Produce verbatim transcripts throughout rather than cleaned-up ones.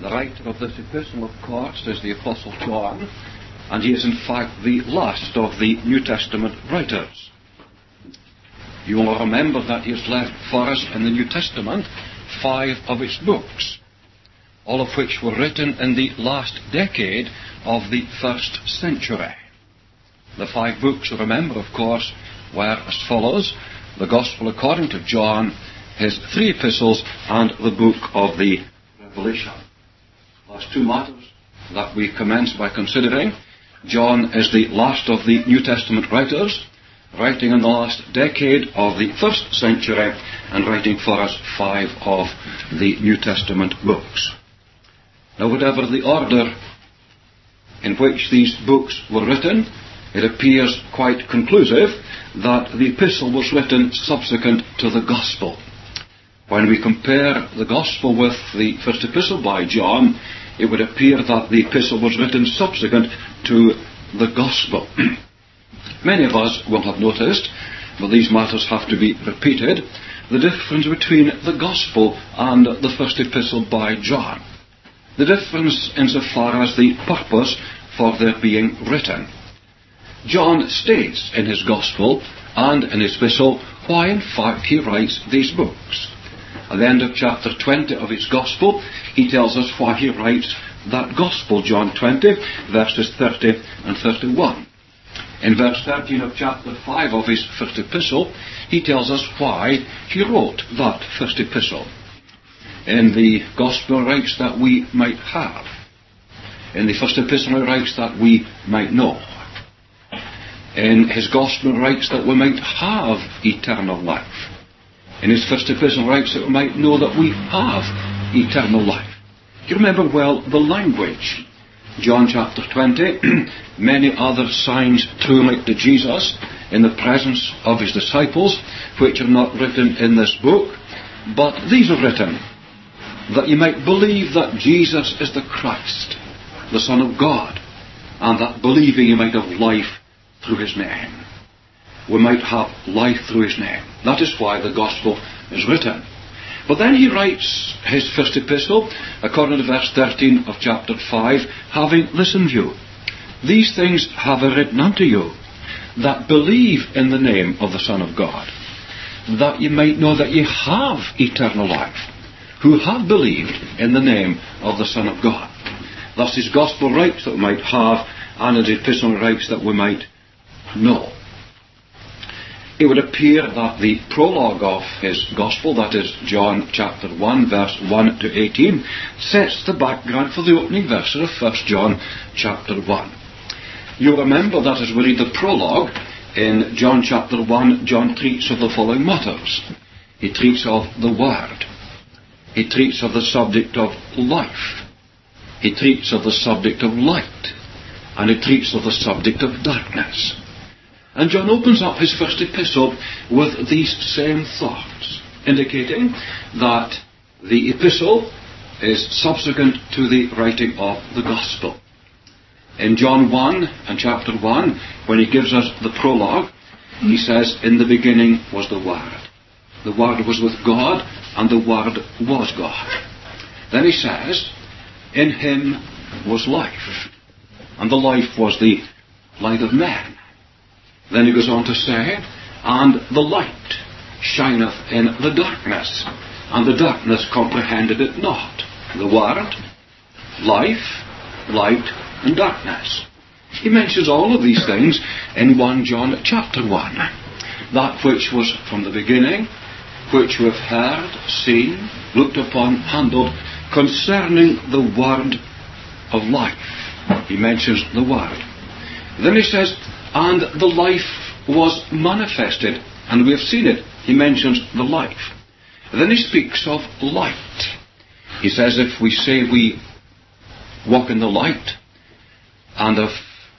The writer of this epistle, of course, is the Apostle John, and he is in fact the last of the New Testament writers. You will remember that he has left for us in the New Testament five of its books, all of which were written in the last decade of the first century. The five books, remember, of course, were as follows: the Gospel according to John, his three epistles, and the book of the Revelation. Last two matters that we commence by considering. John is the last of the New Testament writers, writing in the last decade of the first century and writing for us five of the New Testament books. Now, whatever the order in which these books were written, it appears quite conclusive that the epistle was written subsequent to the Gospel. When we compare the Gospel with the first epistle by John, it would appear that the epistle was written subsequent to the Gospel. Many of us will have noticed, but these matters have to be repeated, the difference between the Gospel and the first epistle by John. The difference insofar as the purpose for their being written. John states in his Gospel and in his epistle why in fact he writes these books. At the end of chapter twenty of his Gospel, he tells us why he writes that Gospel, John twenty, verses thirty and thirty-one. In verse thirteen of chapter five of his first epistle, he tells us why he wrote that first epistle. In the Gospel, he writes that we might have. In the first epistle, he writes that we might know. In his Gospel, he writes that we might have eternal life. In his first epistle, he writes that we might know that we have eternal life. You remember well the language. John chapter twenty, many other signs truly to Jesus in the presence of his disciples, which are not written in this book, but these are written, that you might believe that Jesus is the Christ, the Son of God, and that believing you might have life through his name. We might have life through his name. That is why the Gospel is written. But then he writes his first epistle, according to verse thirteen of chapter five, having this in view: these things have I written unto you, that believe in the name of the Son of God, that ye might know that ye have eternal life, who have believed in the name of the Son of God. Thus his Gospel writes that we might have, and his epistle writes that we might know. It would appear that the prologue of his Gospel, that is John chapter one, verse one to eighteen, sets the background for the opening verses of First John chapter one. You'll remember that as we read the prologue, in John chapter one, John treats of the following matters. He treats of the Word. He treats of the subject of life. He treats of the subject of light. And he treats of the subject of darkness. And John opens up his first epistle with these same thoughts, indicating that the epistle is subsequent to the writing of the Gospel. In John one and chapter one, when he gives us the prologue, he says, in the beginning was the Word. The Word was with God, and the Word was God. Then he says, in him was life, and the life was the light of men. Then he goes on to say, and the light shineth in the darkness, and the darkness comprehended it not. The Word, life, light, and darkness. He mentions all of these things in First John chapter one. That which was from the beginning, which we have heard, seen, looked upon, handled, concerning the Word of life. He mentions the Word. Then he says, and the life was manifested, and we have seen it. He mentions the life. Then he speaks of light. He says, if we say we walk in the light, and if,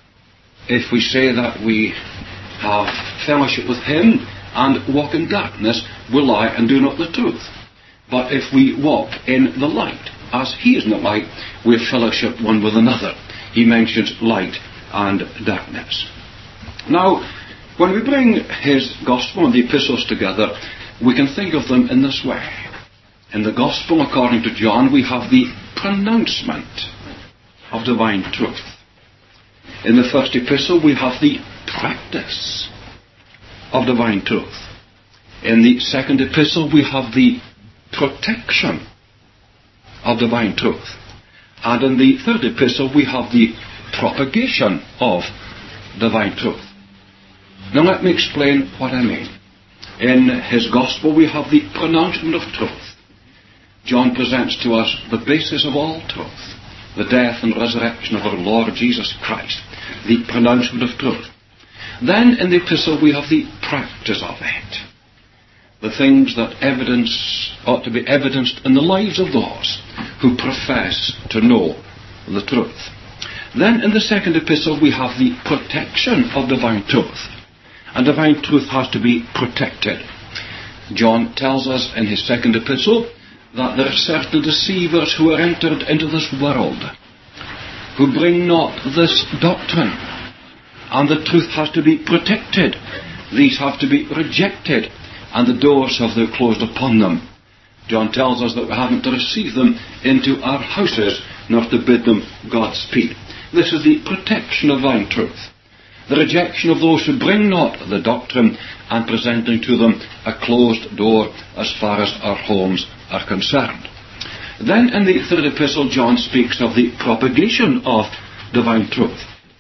if we say that we have fellowship with him and walk in darkness, we lie and do not the truth. But if we walk in the light, as he is in the light, we have fellowship one with another. He mentions light and darkness. Now, when we bring his Gospel and the epistles together, we can think of them in this way. In the Gospel according to John, we have the pronouncement of divine truth. In the first epistle, we have the practice of divine truth. In the second epistle, we have the protection of divine truth. And in the third epistle, we have the propagation of divine truth. Now let me explain what I mean. In his Gospel, we have the pronouncement of truth. John presents to us the basis of all truth, the death and resurrection of our Lord Jesus Christ, the pronouncement of truth. Then in the epistle we have the practice of it, the things that evidence ought to be evidenced in the lives of those who profess to know the truth. Then in the second epistle we have the protection of divine truth, and divine truth has to be protected. John tells us in his second epistle that there are certain deceivers who are entered into this world, who bring not this doctrine, and the truth has to be protected. These have to be rejected, and the doors have they closed upon them. John tells us that we haven't to receive them into our houses, nor to bid them Godspeed. This is the protection of divine truth, the rejection of those who bring not the doctrine, and presenting to them a closed door as far as our homes are concerned. Then in the third epistle, John speaks of the propagation of divine truth.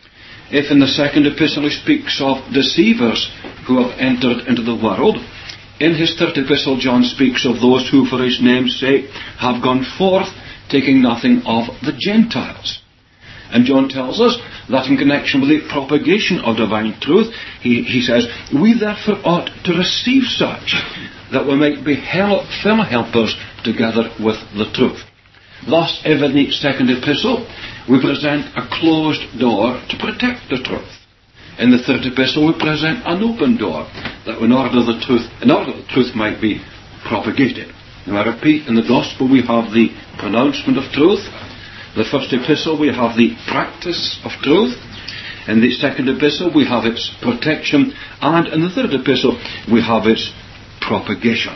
If in the second epistle he speaks of deceivers who have entered into the world, in his third epistle John speaks of those who for his name's sake have gone forth, taking nothing of the Gentiles. And John tells us that in connection with the propagation of divine truth, he, he says, we therefore ought to receive such, that we might be hel- fellow helpers together with the truth. Thus, if in the second epistle we present a closed door to protect the truth, in the third epistle we present an open door, that in order the truth, in order the truth might be propagated. Now I repeat, in the Gospel we have the pronouncement of truth. The first epistle we have the practice of truth. In the second epistle we have its protection. And in the third epistle we have its propagation.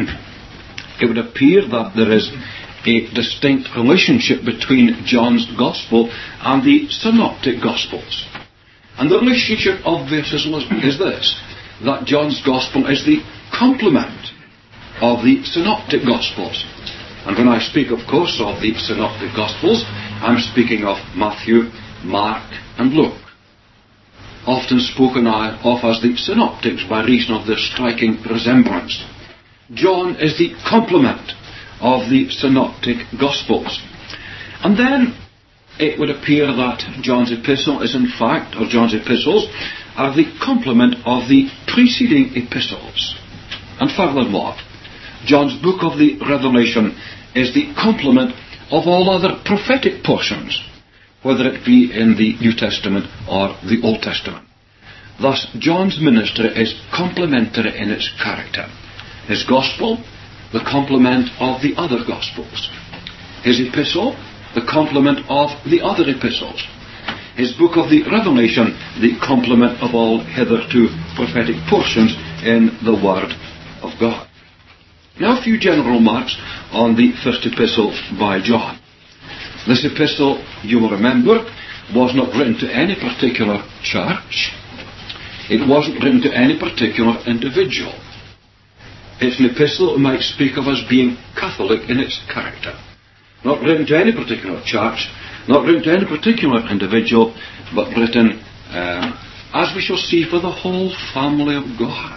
It would appear that there is a distinct relationship between John's Gospel and the Synoptic Gospels. And the relationship obvious is, is this, that John's Gospel is the complement of the Synoptic Gospels. And when I speak, of course, of the Synoptic Gospels, I'm speaking of Matthew, Mark, and Luke, often spoken of as the Synoptics by reason of their striking resemblance. John is the complement of the Synoptic Gospels. And then it would appear that John's epistle is in fact, or John's epistles, are the complement of the preceding epistles. And furthermore, John's book of the Revelation is the complement of all other prophetic portions, whether it be in the New Testament or the Old Testament. Thus, John's ministry is complementary in its character. His Gospel, the complement of the other Gospels. His epistle, the complement of the other epistles. His book of the Revelation, the complement of all hitherto prophetic portions in the Word of God. Now a few general remarks on the first epistle by John. This epistle, you will remember, was not written to any particular church. It wasn't written to any particular individual. It's an epistle that might speak of as being Catholic in its character. Not written to any particular church, not written to any particular individual, but written, um, as we shall see, for the whole family of God.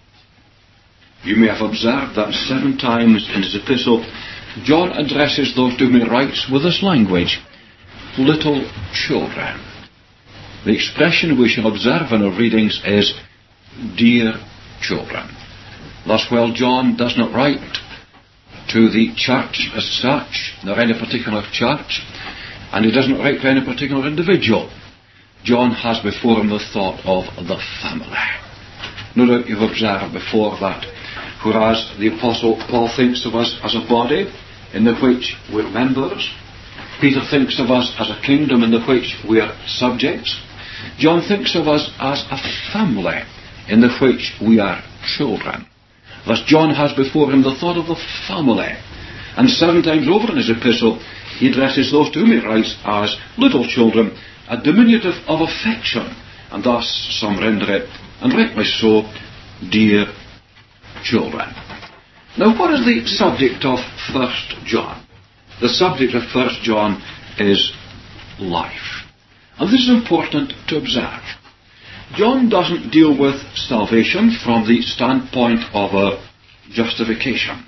You may have observed that seven times in his epistle, John addresses those to whom he writes with this language, little children. The expression we shall observe in our readings is, dear children. Thus, while John does not write to the church as such, nor any particular church, and he doesn't write to any particular individual, John has before him the thought of the family. No doubt you've observed before that, whereas the Apostle Paul thinks of us as a body in the which we're members, Peter thinks of us as a kingdom in the which we are subjects, John thinks of us as a family in the which we are children. Thus John has before him the thought of the family And seven times over in his epistle, he addresses those to whom he writes as little children, a diminutive of affection, and thus some render it, and rightly so, dear children. Now, what is the subject of First John? The subject of First John is life. And this is important to observe. John doesn't deal with salvation from the standpoint of a justification.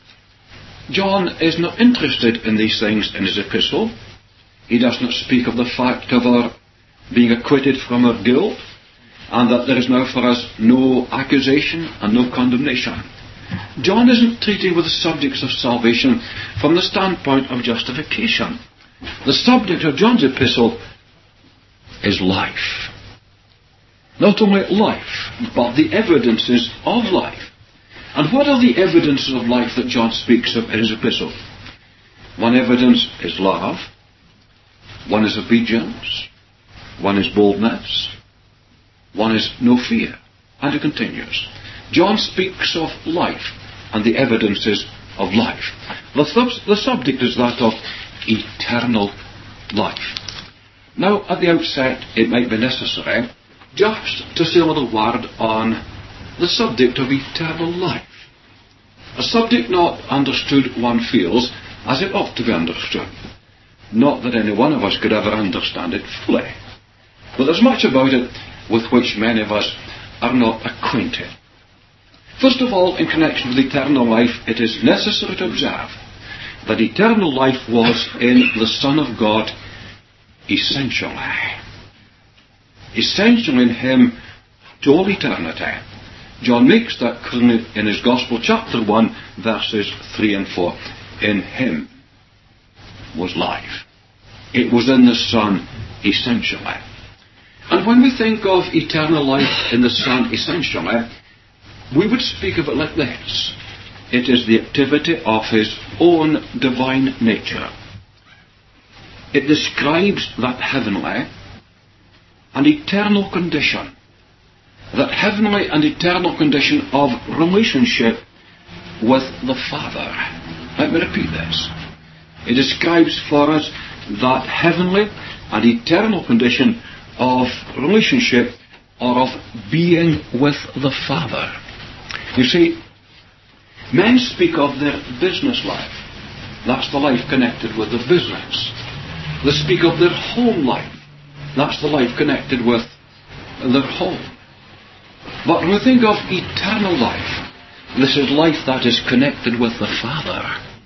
John is not interested in these things in his epistle. He does not speak of the fact of our being acquitted from our guilt, and that there is now for us no accusation and no condemnation. John isn't treating with the subjects of salvation from the standpoint of justification. The subject of John's epistle is life. Not only life, but the evidences of life. And what are the evidences of life that John speaks of in his epistle? One evidence is love. One is obedience. One is boldness. One is no fear. And it continues. John speaks of life and the evidences of life. The, th- the subject is that of eternal life. Now, at the outset, it might be necessary just to say a little word on the subject of eternal life. A subject not understood, one feels, as it ought to be understood. Not that any one of us could ever understand it fully. But there's much about it with which many of us are not acquainted. First of all, in connection with eternal life, it is necessary to observe that eternal life was in the Son of God essentially. Essential in him to all eternity. John makes that clear in his Gospel, chapter one, verses three and four. In him was life. It was in the Son essentially. And when we think of eternal life in the Son essentially, we would speak of it like this. It is the activity of his own divine nature. It describes that heavenly and eternal condition. That heavenly and eternal condition of relationship with the Father. Let me repeat this. It describes for us that heavenly and eternal condition of relationship or of being with the Father. You see, men speak of their business life. That's the life connected with the business. They speak of their home life. That's the life connected with their home. But when we think of eternal life, this is life that is connected with the Father.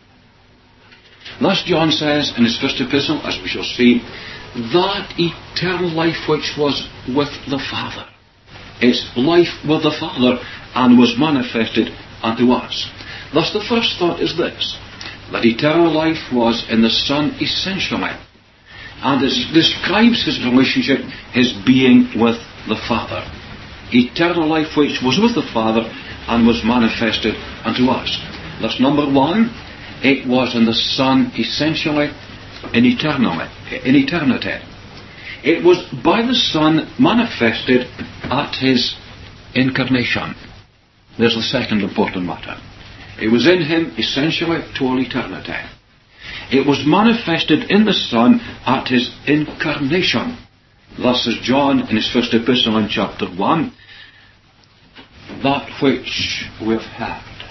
Thus John says in his first epistle, as we shall see, that eternal life which was with the Father. It's life with the Father and was manifested unto us. Thus the first thought is this, that eternal life was in the Son essentially, and it describes his relationship, his being with the Father. Eternal life which was with the Father and was manifested unto us. Thus number one, it was in the Son essentially, in eternally, in eternity. It was by the Son manifested at his incarnation. There's the second important matter. It was in him essentially to all eternity. It was manifested in the Son at his incarnation. Thus as John in his first epistle in chapter one, that which we have heard,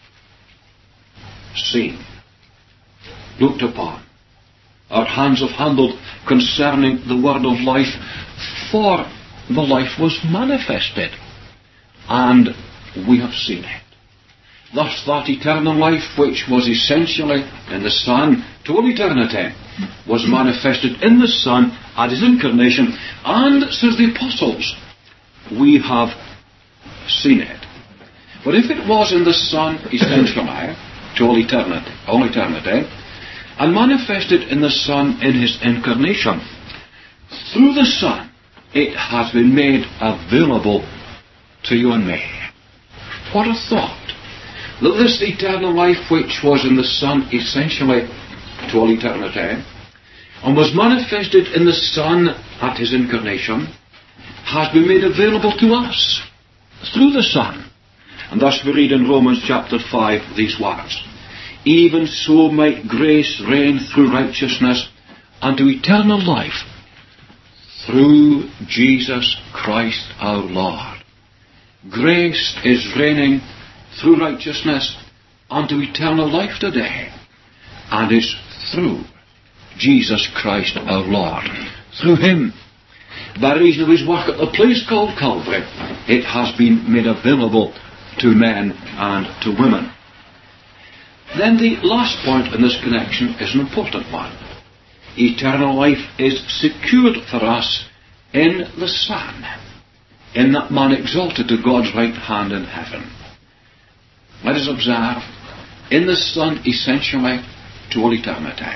seen, looked upon, our hands have handled concerning the word of life, for the life was manifested, and we have seen it. Thus that eternal life which was essentially in the Son to all eternity was manifested in the Son at his incarnation, and, says the apostles, we have seen it. But if it was in the Son essentially to all eternity, all eternity, and manifested in the Son in his incarnation, through the Son it has been made available to you and me. What a thought! That this eternal life which was in the Son essentially to all eternity, and was manifested in the Son at his incarnation, has been made available to us through the Son. And thus we read in Romans chapter five these words, even so might grace reign through righteousness unto eternal life through Jesus Christ our Lord. Grace is reigning through righteousness unto eternal life today, and is through Jesus Christ our Lord. Through Him, by reason of His work at the place called Calvary, it has been made available to men and to women. Then the last point in this connection is an important one. Eternal life is secured for us in the Son, in that man exalted to God's right hand in heaven. Let us observe, in the Son essentially to all eternity.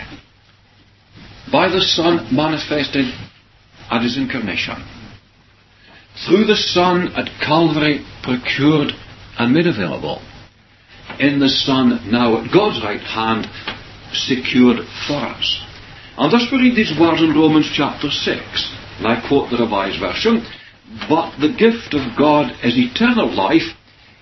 By the Son manifested at His incarnation. Through the Son at Calvary procured and made available. In the Son now at God's right hand secured for us. And thus we read these words in Romans chapter six. And I quote the Revised Version. But the gift of God is eternal life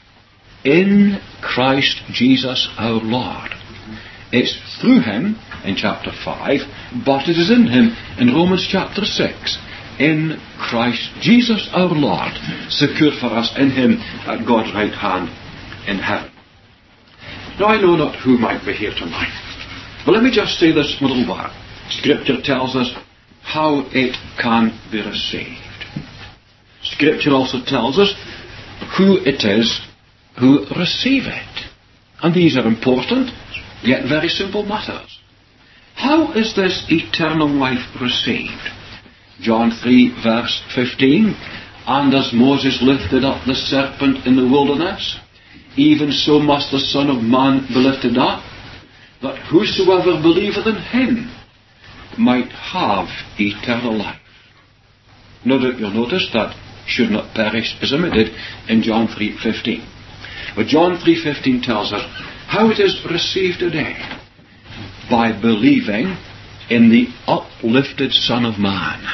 in Christ Jesus our Lord. It's through Him in chapter five, but it is in Him in Romans chapter six. In Christ Jesus our Lord, secured for us in Him at God's right hand in heaven. Now I know not who might be here tonight, but let me just say this little word. Scripture tells us how it can be received. Scripture also tells us who it is who receive it. And these are important, yet very simple matters. How is this eternal life received? John three verse fifteen, and as Moses lifted up the serpent in the wilderness, even so must the Son of Man be lifted up, that whosoever believeth in Him might have eternal life. No doubt you'll notice that should not perish is omitted in John three fifteen. But John three fifteen tells us how it is received today. By believing in the uplifted Son of Man.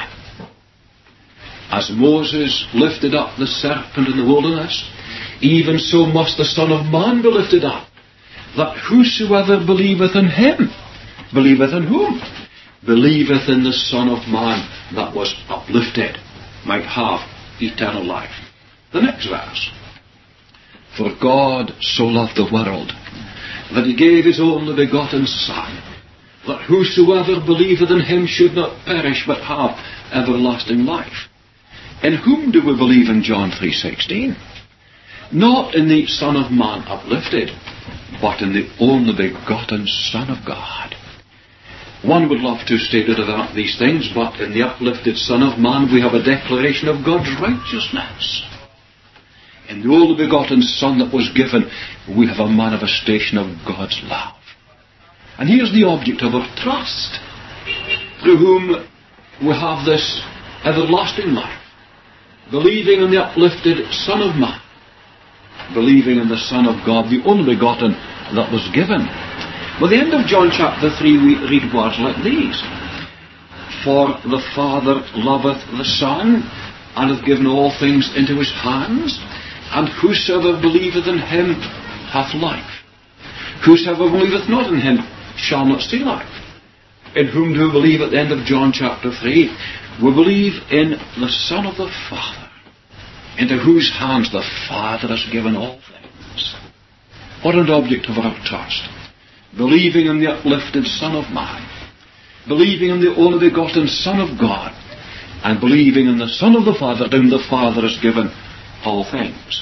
As Moses lifted up the serpent in the wilderness, even so must the Son of Man be lifted up, that whosoever believeth in Him, believeth in whom? Believeth in the Son of Man that was uplifted, might have eternal life. The next verse. For God so loved the world, that He gave His only begotten Son, that whosoever believeth in Him should not perish, but have everlasting life. In whom do we believe in John three sixteen? Not in the Son of Man uplifted, but in the only begotten Son of God. One would love to state it about these things, but in the uplifted Son of Man we have a declaration of God's righteousness. In the only begotten Son that was given, we have a manifestation of God's love. And here's the object of our trust, through whom we have this everlasting life, believing in the uplifted Son of Man, believing in the Son of God, the only begotten that was given. At the end of John chapter three we read words like these. For the Father loveth the Son, and hath given all things into His hands, and whosoever believeth in Him hath life. Whosoever believeth not in Him shall not see life. In whom do we believe at the end of John chapter three? We believe in the Son of the Father, into whose hands the Father has given all things. What an object of our trust. Believing in the uplifted Son of Man, believing in the only begotten Son of God, and believing in the Son of the Father, to whom the Father has given all things.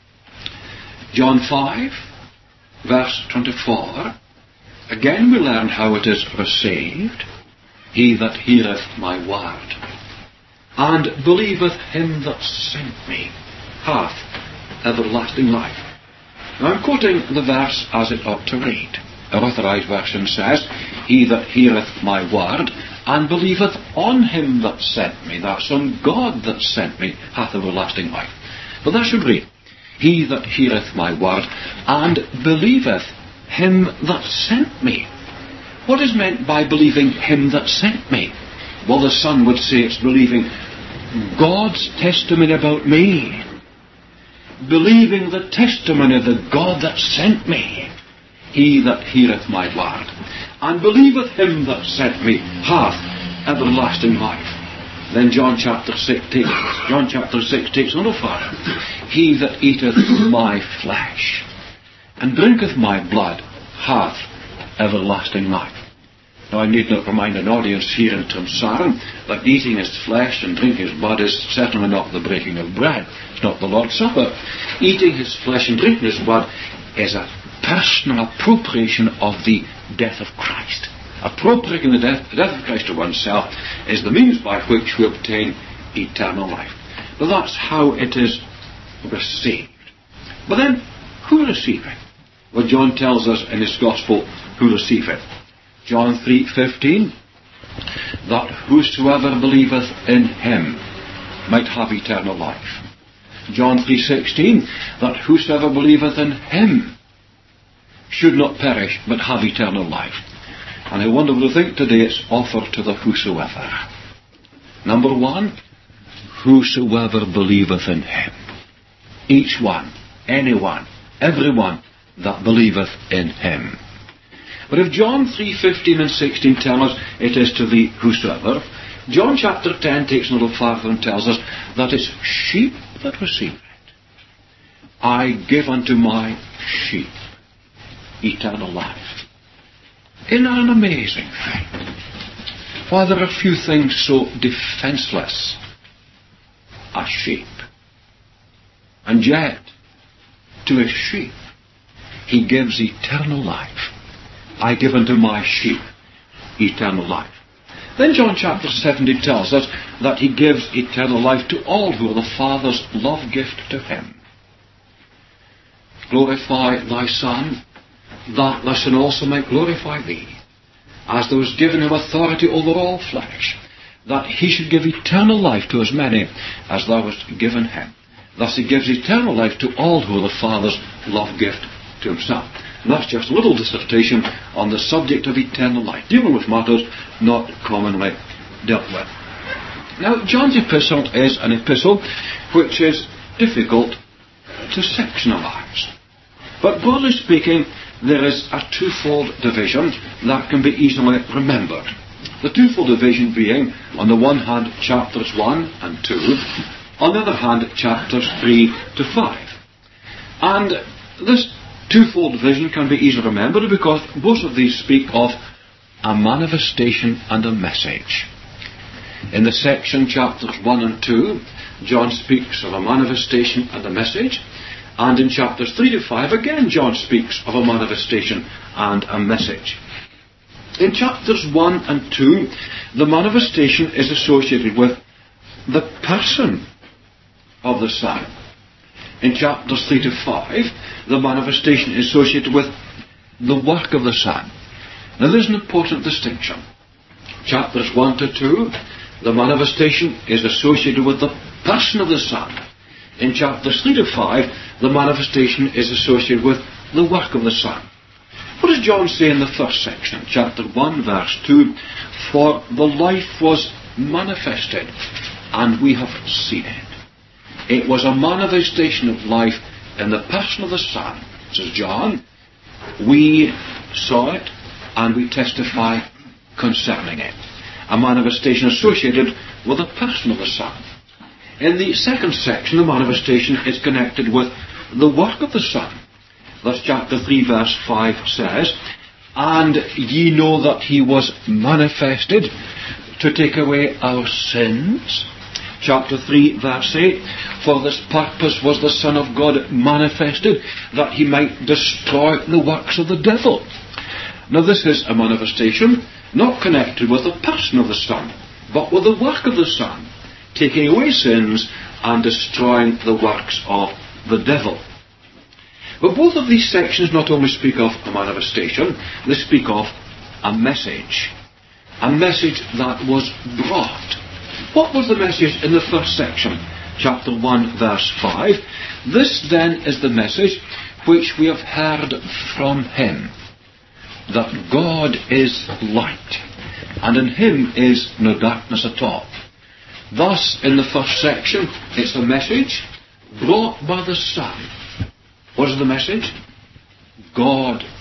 John five, verse twenty-four, again we learn how it is received. He that heareth my word, and believeth Him that sent me, hath everlasting life. Now I'm quoting the verse as it ought to read. Our Authorized Version says, He that heareth my word, and believeth on Him that sent me, that's on God that sent me, hath everlasting life. But that should read, He that heareth my word, and believeth Him that sent me. What is meant by believing Him that sent me? Well, the Son would say it's believing God's testimony about me. Believing the testimony of the God that sent me. He that heareth my word, and believeth him that sent me, hath everlasting life. Then John chapter six takes, John chapter six takes on further. He that eateth my flesh, and drinketh my blood, hath everlasting life. Now I need not remind an audience here in Trimsaran that eating his flesh and drinking his blood is certainly not the breaking of bread. It's not the Lord's Supper. Eating his flesh and drinking his blood is a personal appropriation of the death of Christ. Appropriating the death, the death of Christ to oneself is the means by which we obtain eternal life. But that's how it is received. But then, who receive it? Well, John tells us in his Gospel who receive it. John three fifteen, that whosoever believeth in him might have eternal life. John three sixteen, that whosoever believeth in him should not perish but have eternal life. And I wonder what I think today it's offered to the whosoever. Number one, whosoever believeth in him. Each one, anyone, everyone that believeth in him. But if John three fifteen and sixteen tell us it is to the whosoever, John chapter ten takes a little farther and tells us that it's sheep that receive it. I give unto my sheep eternal life. Isn't that an amazing thing? Why, there are few things so defenceless as sheep. And yet, to his sheep, he gives eternal life. I give unto my sheep eternal life. Then John chapter seventy tells us that he gives eternal life to all who are the Father's love gift to him. Glorify thy Son, that thy Son also might glorify thee, as there was given him authority over all flesh, that he should give eternal life to as many as thou hast given him. Thus he gives eternal life to all who are the Father's love gift to himself. And that's just a little dissertation on the subject of eternal life, dealing with matters not commonly dealt with. Now, John's epistle is an epistle which is difficult to sectionalize. But broadly speaking, there is a twofold division that can be easily remembered. The twofold division being, on the one hand, chapters one and two, on the other hand, chapters three to five. And this twofold division can be easily remembered because both of these speak of a manifestation and a message. In the section chapters one and two, John speaks of a manifestation and a message. And in chapters three to five, again, John speaks of a manifestation and a message. In chapters one and two, the manifestation is associated with the person of the Son. In chapters three to five, the manifestation is associated with the work of the Son. Now, there's an important distinction. Chapters one to two, the manifestation is associated with the person of the Son. In chapters three to five, the manifestation is associated with the work of the Son. What does John say in the first section? Chapter one, verse two, for the life was manifested, and we have seen it. It was a manifestation of life in the person of the Son, says John. We saw it, and we testify concerning it. A manifestation associated with the person of the Son. In the second section, the manifestation is connected with the work of the Son. Thus chapter three verse five says, and ye know that he was manifested to take away our sins. Chapter three verse eight, for this purpose was the Son of God manifested, that he might destroy the works of the devil. Now this is a manifestation not connected with the person of the Son, but with the work of the Son, taking away sins and destroying the works of the devil. But both of these sections not only speak of a manifestation, they speak of a message. A message that was brought. What was the message in the first section? Chapter one, verse five. This then is the message which we have heard from him, that God is light, and in him is no darkness at all. Thus, in the first section, it's a message brought by the Son. What is the message? God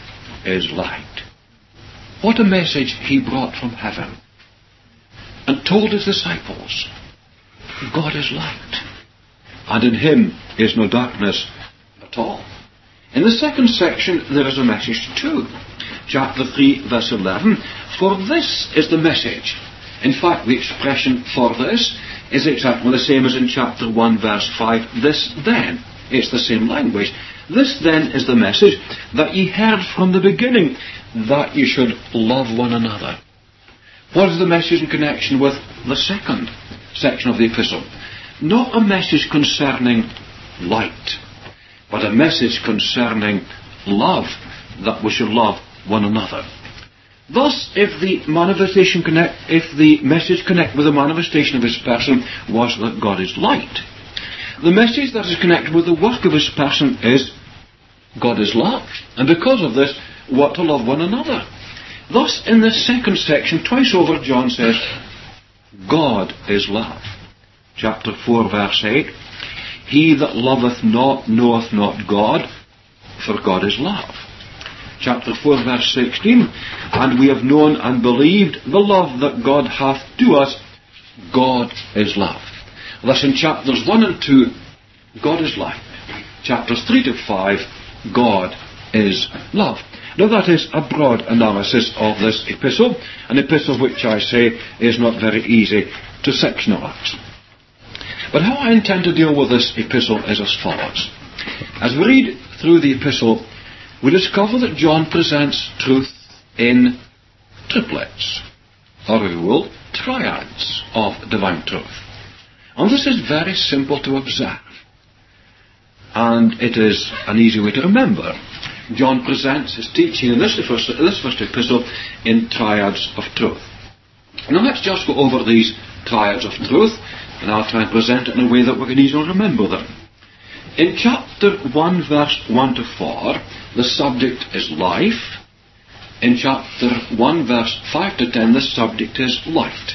is light. What a message he brought from heaven and told his disciples. God is light, and in him is no darkness at all. In the second section there is a message too. Chapter three verse eleven, for this is the message. In fact, the expression for this is exactly the same as in chapter one verse five, this then. It's the same language. This then is the message that ye heard from the beginning, that you should love one another. What is the message in connection with the second section of the epistle? Not a message concerning light, but a message concerning love, that we should love one another. Thus, if the manifestation connect, if the message connect with the manifestation of his person was that God is light, the message that is connected with the work of his person is God is love, and because of this, we ought to love one another. Thus, in this second section, twice over, John says, God is love. Chapter four, verse eight, he that loveth not knoweth not God, for God is love. Chapter four, verse sixteen, and we have known and believed the love that God hath to us. God is love. Thus in chapters one and two, God is light. Chapters three to five, God is love. Now that is a broad analysis of this epistle, an epistle which I say is not very easy to sectionalize. But how I intend to deal with this epistle is as follows. As we read through the epistle, we discover that John presents truth in triplets, or if you will, triads of divine truth. And this is very simple to observe, and it is an easy way to remember. John presents his teaching in this first, this first epistle in triads of truth. Now let's just go over these triads of truth, and I'll try and present it in a way that we can easily remember them. In chapter one, verse one to four, the subject is life. In chapter one, verse five to ten, the subject is light.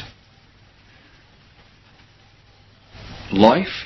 Life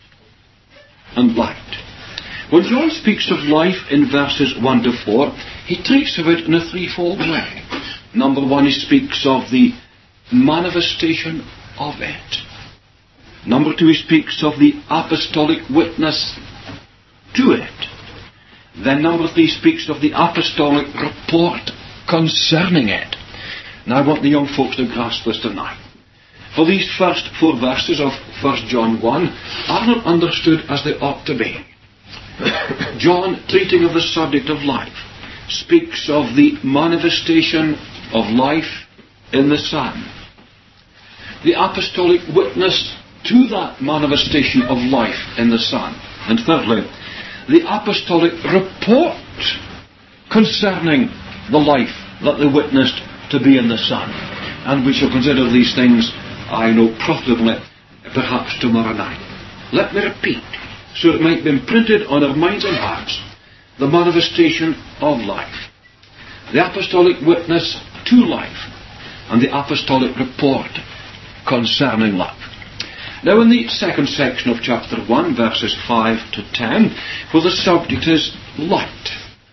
and light. When John speaks of life in verses one to four, he treats of it in a threefold way. Number one, he speaks of the manifestation of it. Number two, he speaks of the apostolic witness to it. Then number three, speaks of the apostolic report concerning it. Now I want the young folks to grasp this tonight. For these first four verses of First John one are not understood as they ought to be. John, treating of the subject of life, speaks of the manifestation of life in the Son, the apostolic witness to that manifestation of life in the Son, and thirdly, the apostolic report concerning the life that they witnessed to be in the Son. And we shall consider these things, I know, profitably, perhaps tomorrow night. Let me repeat, so it might be imprinted on our minds and hearts, the manifestation of life, the apostolic witness to life, and the apostolic report concerning life. Now in the second section of chapter one, verses five to ten, where the subject is light,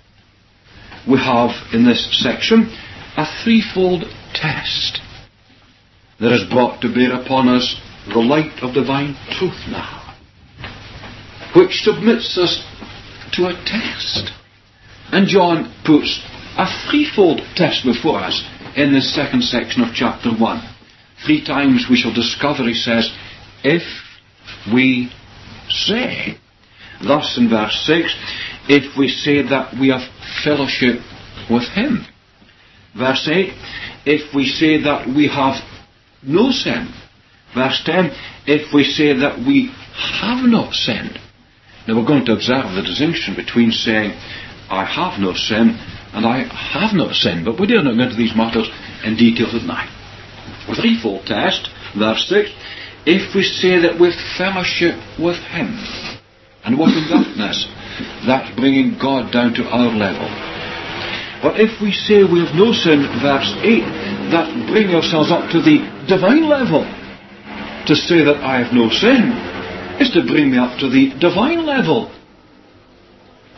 we have in this section a threefold test that is brought to bear upon us, the light of divine truth now, which submits us to a test. And John puts a threefold test before us in this second section of chapter one. Three times we shall discover, he says, if we say. Thus in verse six, if we say that we have fellowship with him. Verse eight, if we say that we have no sin. Verse ten, if we say that we have not sinned. Now we're going to observe the distinction between saying, I have no sin, and I have not sinned. But we dare not go into these matters in detail tonight. A threefold test, verse six, if we say that we've fellowship with him. And what in darkness? That's bringing God down to our level. But if we say we have no sin, verse eight, that bring ourselves up to the divine level. To say that I have no sin is to bring me up to the divine level.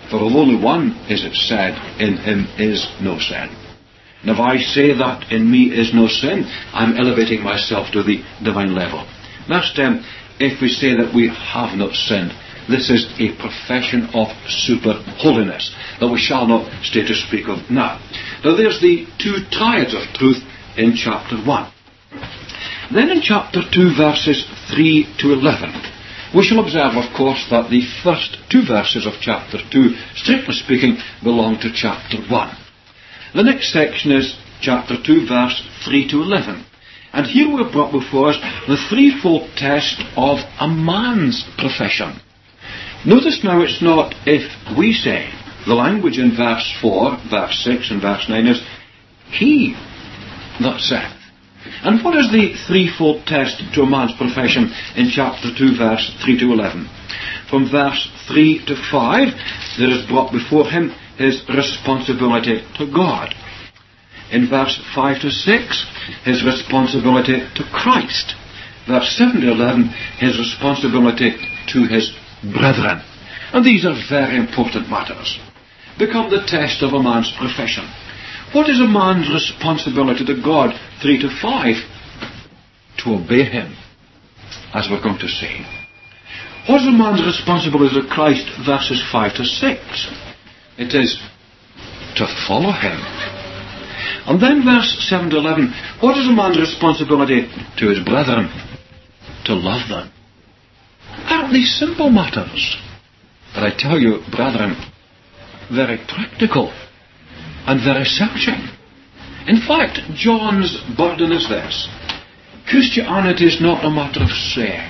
For of only one is it said, in him is no sin. And if I say that in me is no sin, I'm elevating myself to the divine level. Next time, if we say that we have not sinned, this is a profession of super holiness that we shall not stay to speak of now. Now there's the two triads of truth in chapter one. Then in chapter two, verses three to eleven, we shall observe, of course, that the first two verses of chapter two, strictly speaking, belong to chapter one. The next section is chapter two, verse three to eleven. And here we're brought before us the threefold test of a man's profession. Notice now it's not if we say. The language in verse four, verse six and verse nine is he that saith. And what is the threefold test to a man's profession in chapter two, verse three to eleven? From verse three to five, there is brought before him his responsibility to God. In verse five to six, his responsibility to Christ. Verse seven to eleven, his responsibility to his brethren. And these are very important matters. Become the test of a man's profession. What is a man's responsibility to God? three to five. To obey him, as we're going to see. What is a man's responsibility to Christ? Verses five to six. It is to follow him. And then verse seven to eleven. What is a man's responsibility to his brethren? To love them. Aren't these simple matters? But I tell you, brethren, very practical and very searching. In fact, John's burden is this. Christianity is not a matter of saying.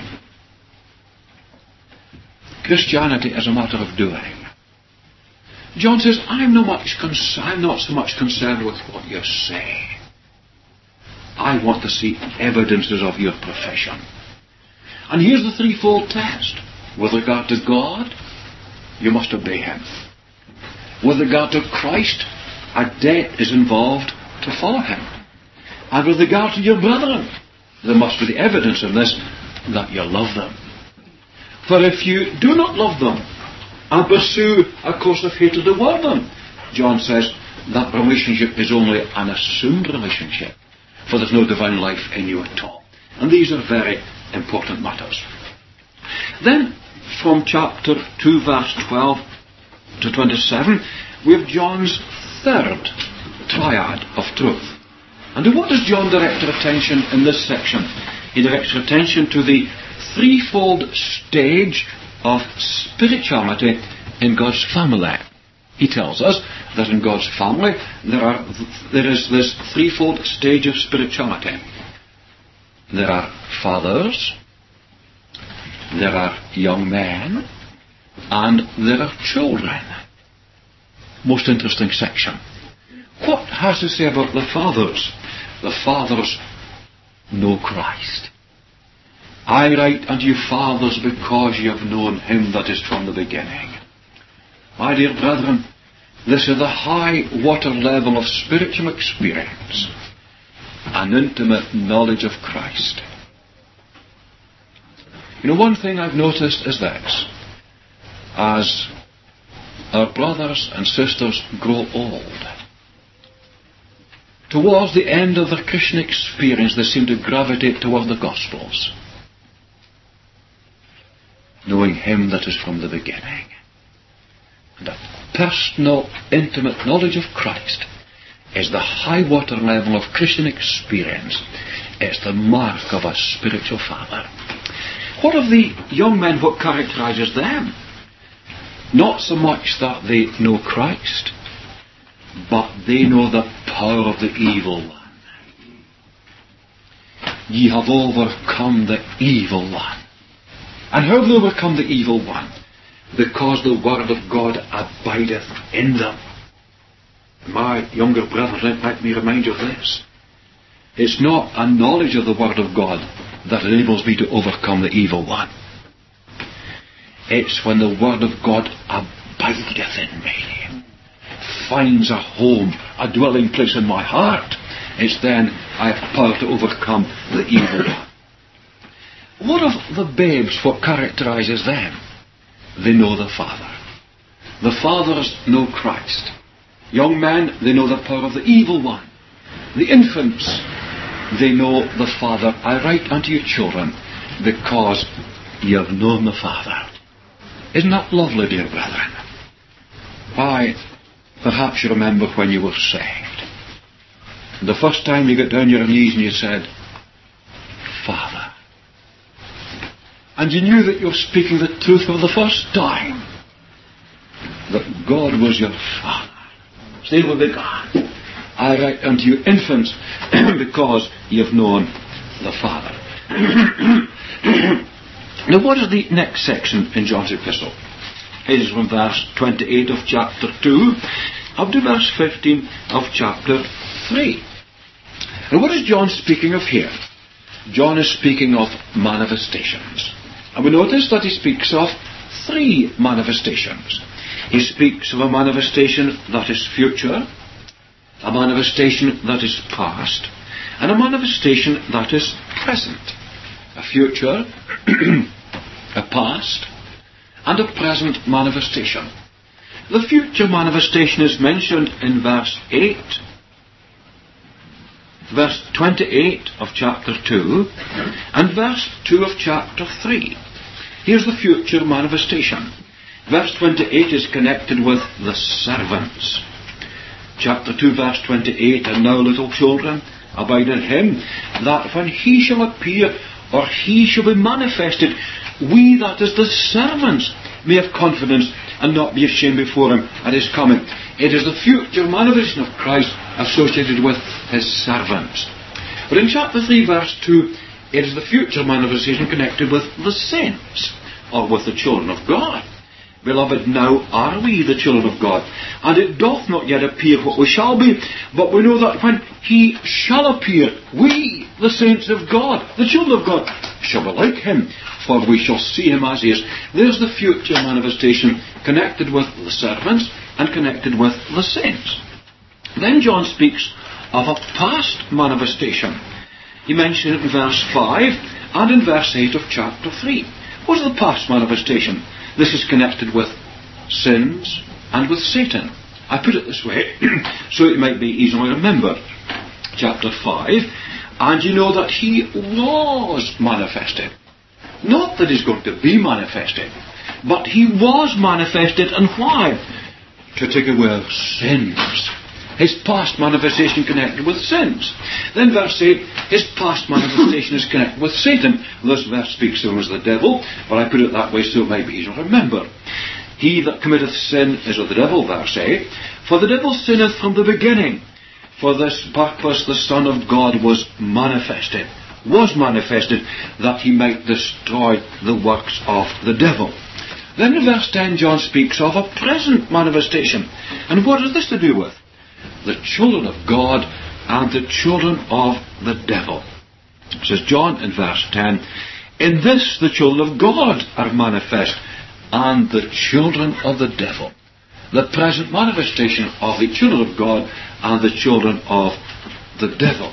Christianity is a matter of doing. John says, I'm not, much con- I'm not so much concerned with what you say. I want to see evidences of your profession. And here's the threefold test. With regard to God, you must obey him. With regard to Christ, a debt is involved to follow him. And with regard to your brethren, there must be the evidence of this, that you love them. For if you do not love them, and pursue a course of hatred toward them, John says, that relationship is only an assumed relationship. For there's no divine life in you at all. And these are very important matters. Then, from chapter two, verse twelve to twenty-seven, we have John's third triad of truth. And to what does John direct our attention in this section? He directs our attention to the threefold stage of spirituality in God's family. He tells us that in God's family there are there is this threefold stage of spirituality. There are fathers, there are young men, and there are children. Most interesting section. What has to say about the fathers? The fathers know Christ. I write unto you, fathers, because you have known him that is from the beginning. My dear brethren, this is the high water level of spiritual experience, an intimate knowledge of Christ. You know, one thing I've noticed is this. As our brothers and sisters grow old, towards the end of their Christian experience, they seem to gravitate toward the Gospels. Knowing him that is from the beginning. And a personal, intimate knowledge of Christ is the high water level of Christian experience. It's the mark of a spiritual father. What of the young men? What characterizes them? Not so much that they know Christ, but they know the power of the evil one. Ye have overcome the evil one. And how do they overcome the evil one? Because the word of God abideth in them. My younger brethren, let me remind you of this. It's not a knowledge of the word of God that enables me to overcome the evil one. It's when the word of God abideth in me, finds a home, a dwelling place in my heart. It's then I have power to overcome the evil one. What of the babes? What characterizes them? They know the Father. The fathers know Christ. Young men, they know the power of the evil one. The infants, they know the Father. I write unto you, children, because you have known the Father. Isn't that lovely, dear brethren? Why, perhaps you remember when you were saved. The first time you got down your knees and you said, Father. And you knew that you were speaking the truth for the first time. That God was your Father. Still with the God. I write unto you, infants, because you have known the Father. Now, what is the next section in John's epistle? It is from verse twenty-eight of chapter two up to verse fifteen of chapter three. And what is John speaking of here? John is speaking of manifestations. And we notice that he speaks of three manifestations. He speaks of a manifestation that is future, a manifestation that is past, and a manifestation that is present. A future, a past, and a present manifestation. The future manifestation is mentioned in verse eight, verse twenty-eight of chapter two, and verse two of chapter three. Here's the future manifestation. Verse twenty-eight is connected with the servants. Chapter two, verse twenty-eight, and now, little children, abide in him, that when he shall appear, or he shall be manifested, we, that is the servants, may have confidence and not be ashamed before him at his coming. It is the future manifestation of Christ associated with his servants. But in chapter three, verse two, it is the future manifestation connected with the saints, or with the children of God. Beloved, now are we the children of God, and it doth not yet appear what we shall be, but we know that when he shall appear, we, the saints of God, the children of God, shall be like him, for we shall see him as he is. There's the future manifestation connected with the servants and connected with the saints. Then John speaks of a past manifestation. He mentioned it in verse five and in verse eight of chapter three. What is the past manifestation? This is connected with sins and with Satan. I put it this way, so it might be easily remembered. Chapter five, and you know that he was manifested. Not that he's going to be manifested, but he was manifested, and why? To take away our sins. His past manifestation connected with sins. Then verse eight, his past manifestation is connected with Satan. This verse speaks of him as the devil, but I put it that way so it might be easier to remember. He that committeth sin is of the devil, verse eight. For the devil sinneth from the beginning. For this purpose the Son of God was manifested, was manifested, that he might destroy the works of the devil. Then in verse ten, John speaks of a present manifestation. And what is this to do with? The children of God and the children of the devil. Says John in verse ten, in this the children of God are manifest, and the children of the devil. The present manifestation of the children of God and the children of the devil.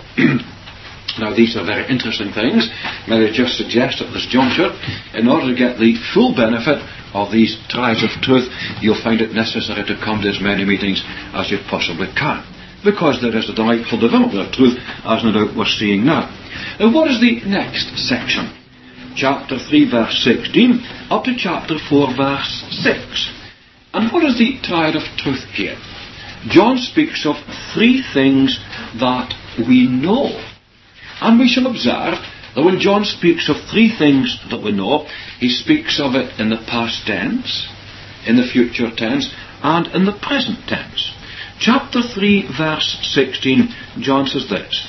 Now, these are very interesting things. May I just suggest at this juncture, in order to get the full benefit of these trials of truth, you'll find it necessary to come to as many meetings as you possibly can, because there is a delightful development of truth, as no doubt we're seeing now. Now, what is the next section? Chapter three, verse sixteen, up to chapter four, verse six. And what is the trial of truth here? John speaks of three things that we know. And we shall observe that when John speaks of three things that we know, he speaks of it in the past tense, in the future tense, and in the present tense. Chapter three, verse sixteen, John says this,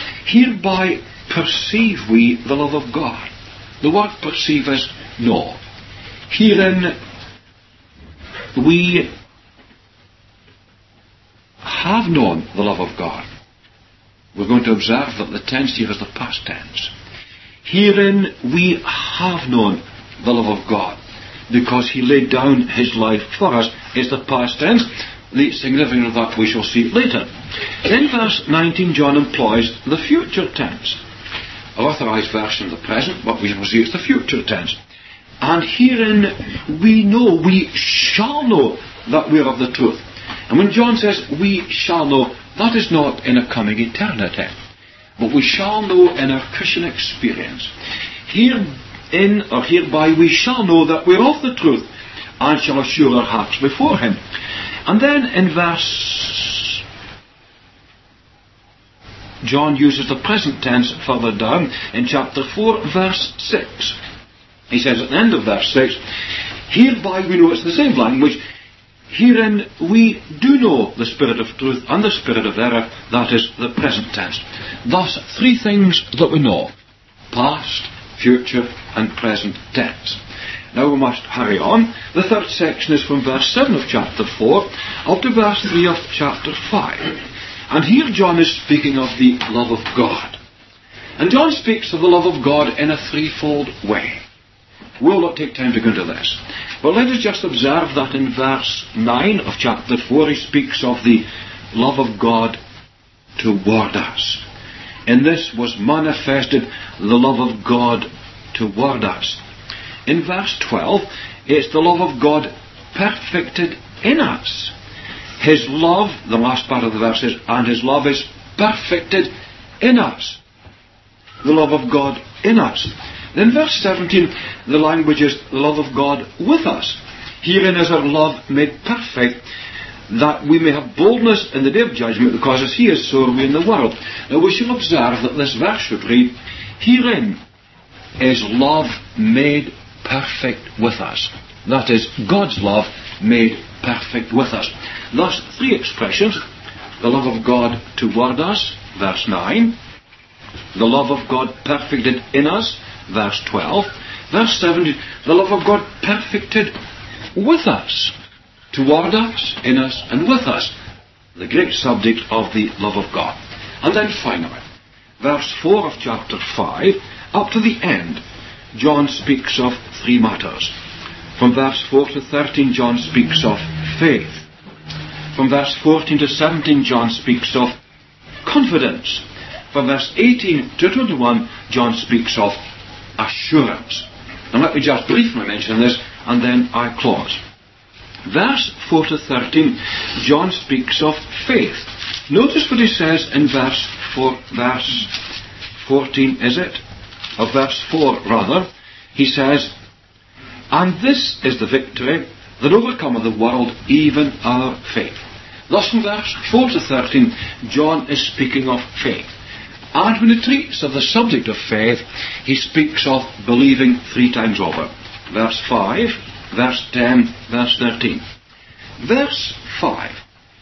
hereby perceive we the love of God. The word perceive is know. Herein we have known the love of God. We're going to observe that the tense here is the past tense. Herein we have known the love of God, because he laid down his life for us, is the past tense. The significance of that we shall see later. In verse nineteen, John employs the future tense. Authorized version of the present, but we shall see it's the future tense. And herein we know, we shall know that we are of the truth. And when John says, we shall know, that is not in a coming eternity, but we shall know in our Christian experience. Herein, or hereby, we shall know that we're of the truth, and shall assure our hearts before him. And then in verse, John uses the present tense further down in chapter four, verse six. He says at the end of verse six, hereby we know, it's the same language, herein we do know the spirit of truth and the spirit of error, that is the present tense. Thus, three things that we know: past, future and present tense. Now we must hurry on. The third section is from verse seven of chapter four up to verse three of chapter five. And here John is speaking of the love of God. And John speaks of the love of God in a threefold way. We'll not take time to go into this, but let us just observe that in verse nine of chapter four he speaks of the love of God toward us. In this was manifested the love of God toward us. In verse twelve, it's the love of God perfected in us. His love, the last part of the verse is, and his love is perfected in us. The love of God in us. Then verse seventeen, the language is the love of God with us. Herein is our love made perfect, that we may have boldness in the day of judgment, because as he is, so are we in the world. Now we shall observe that this verse should read, herein is love made perfect with us. That is, God's love made perfect with us. Thus, three expressions: the love of God toward us, verse nine; the love of God perfected in us, verse twelve; verse seventeen, the love of God perfected with us, toward us, in us, and with us. The great subject of the love of God. And then finally, verse four of chapter five, up to the end, John speaks of three matters. From verse four to thirteen, John speaks of faith. From verse fourteen to seventeen, John speaks of confidence. From verse eighteen to twenty-one, John speaks of assurance. And let me just briefly mention this, and then I close. Verse four to thirteen, John speaks of faith. Notice what he says in verse four, verse fourteen, is it? Of verse four, rather. He says, and this is the victory that overcometh the world, even our faith. Thus in verse four to thirteen, John is speaking of faith. And when he treats of the subject of faith, he speaks of believing three times over. Verse five, verse ten, verse thirteen. Verse five.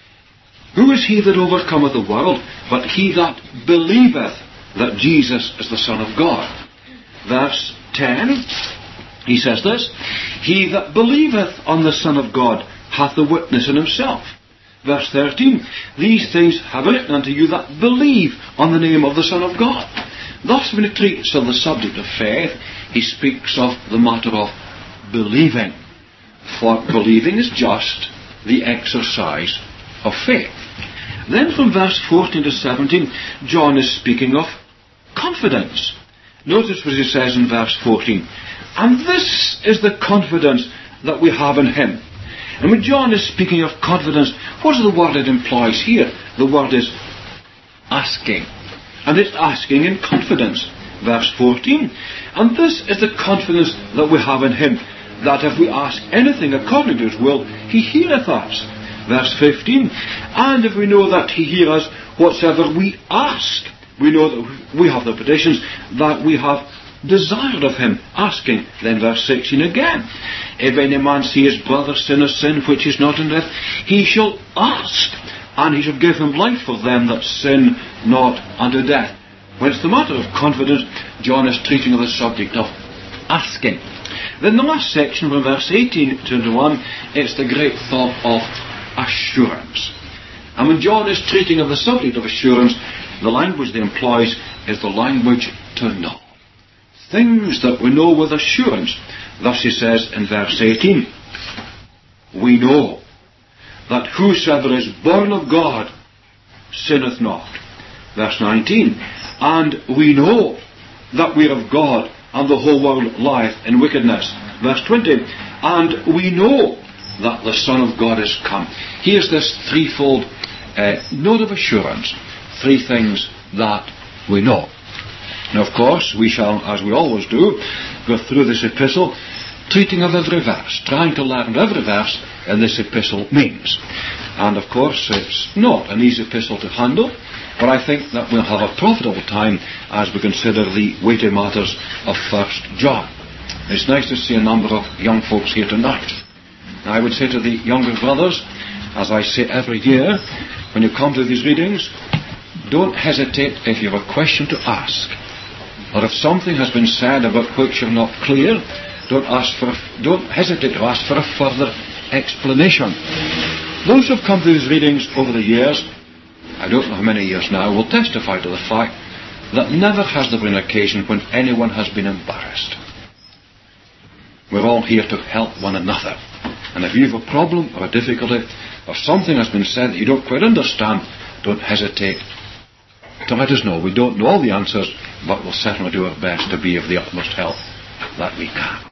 Who is he that overcometh the world, but he that believeth that Jesus is the Son of God? Verse ten, he says this, he that believeth on the Son of God hath a witness in himself. Verse thirteen, these things have I written unto you that believe on the name of the Son of God. Thus, when he treats of the subject of faith, he speaks of the matter of believing. For believing is just the exercise of faith. Then from verse fourteen to seventeen, John is speaking of confidence. Notice what he says in verse fourteen. And this is the confidence that we have in him. And when John is speaking of confidence, what is the word it implies here? The word is asking. And it's asking in confidence. Verse fourteen. And this is the confidence that we have in him, that if we ask anything according to his will, he heareth us. Verse fifteen. And if we know that he heareth us whatsoever we ask, we know that we have the petitions that we have desired of him, asking. Then verse sixteen again. If any man see his brother sin a sin which is not in death, he shall ask, and he shall give him life for them that sin not unto death. When it's the matter of confidence, John is treating of the subject of asking. Then the last section, from verse eighteen to twenty-one, it's the great thought of assurance. And when John is treating of the subject of assurance, the language that he employs is the language to know. Things that we know with assurance. Thus he says in verse eighteen, we know that whosoever is born of God sinneth not. Verse nineteen, and we know that we are of God, and the whole world lieth in wickedness. Verse twenty, and we know that the Son of God is come. Here's this threefold uh, note of assurance. Three things that we know. Now, of course, we shall, as we always do, go through this epistle, treating of every verse, trying to learn what every verse in this epistle means. And, of course, it's not an easy epistle to handle, but I think that we'll have a profitable time as we consider the weighty matters of First John. It's nice to see a number of young folks here tonight. I would say to the younger brothers, as I say every year, when you come to these readings, don't hesitate if you have a question to ask. Or if something has been said about which you're not clear, don't ask for, don't hesitate to ask for a further explanation. Those who have come to these readings over the years, I don't know how many years now, will testify to the fact that never has there been an occasion when anyone has been embarrassed. We're all here to help one another. And if you have a problem or a difficulty, or something has been said that you don't quite understand, don't hesitate to let us know. We don't know all the answers, but we'll certainly do our best to be of the utmost help that we can.